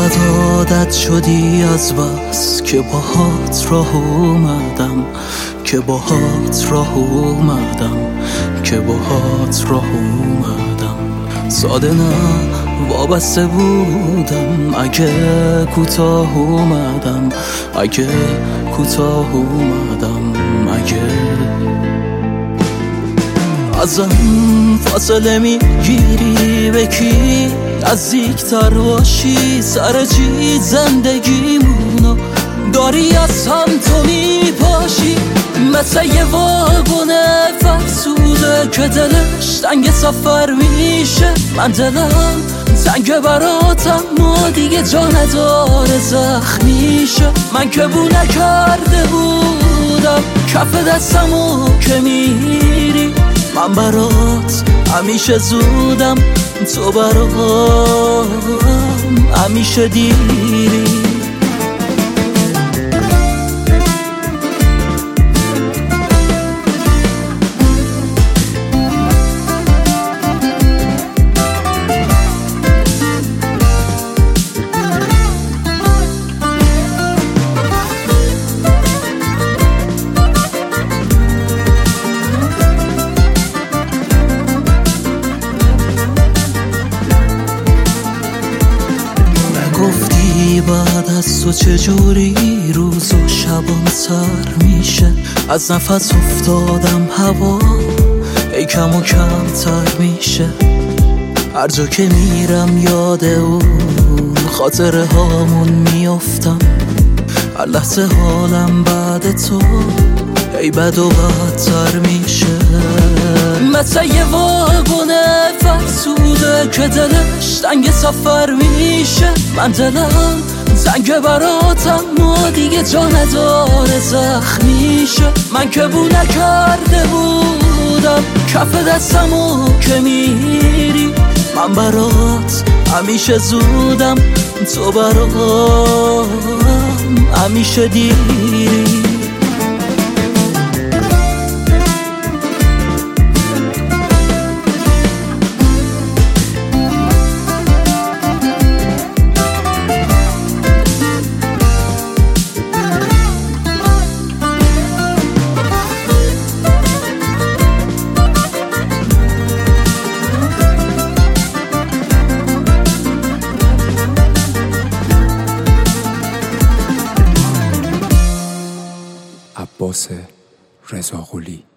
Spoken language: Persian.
انقدر عادت شدی از بس که باهات راه اومدم، که باهات راه اومدم، که باهات راه اومدم. ساده نه وابسته بودم، اگه کوتاه اومدم، اگه کوتاه اومدم، اگه ازم فاصله میگیری به کی نزدیکتر باشی، سر چی زندگیمونو داری از هم تو میپاشی. مثل یه واگن فرسوده که دلش تنگ سفر میشه، من دلم تنگ براتم ما دیگه جا نداره زخمیشه. من که بو نکرده بودم کف دستمو که میری، من برات همیشه زودم، تو برام همیشه دیری. گفتی بعد از تو چجوری روز و شبان سر میشه، از نفس افتادم هوا ای کم و کمتر میشه. هر جا که میرم یاد اون خاطره هامون میافتم، هر لحظه حالم بعد تو ای بد و بدتر میشه. مثل یه واگن فرسوده که دلش تنگ سفر میشه، من دلم تنگ براتم ما دیگه جا نداره زخمیشه. من که بو نکرده بودم کف دستمو که میری، من برات همیشه زودم، تو برام همیشه دیری. عباس رضاقلی